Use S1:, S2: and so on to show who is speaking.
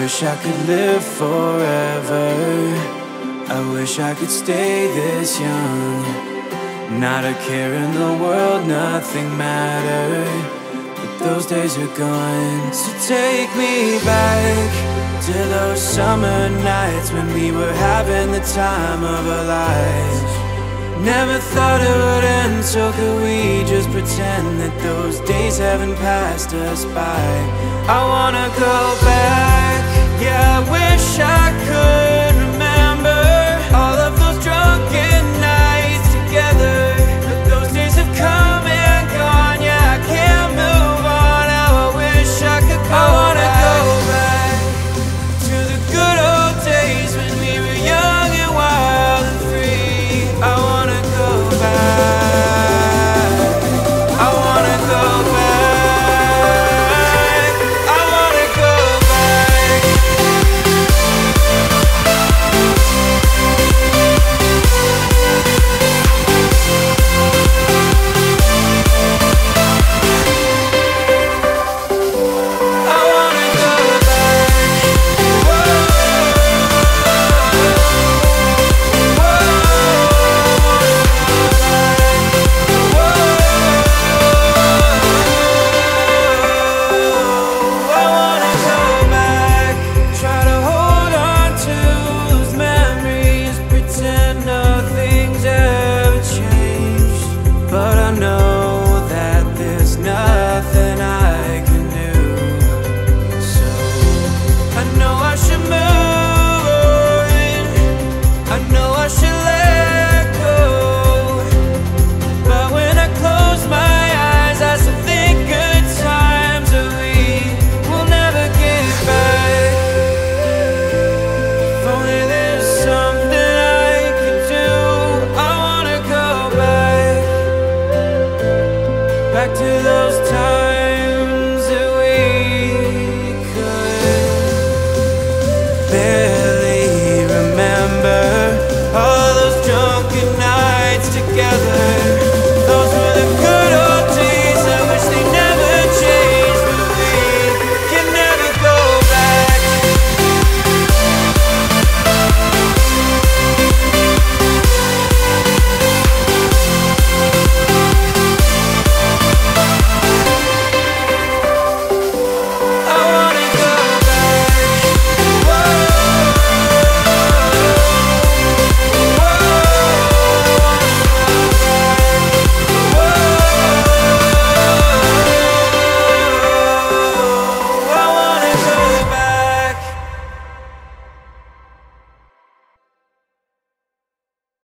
S1: wish I could live forever. I wish I could stay this young. Not a care in the world, nothing mattered. But those days are gone. So take me back to those summer nights when we were having the time of our lives. Never thought it would end, so could we just pretend that those days haven't passed us by? I wanna go back, yeah, I wish I could.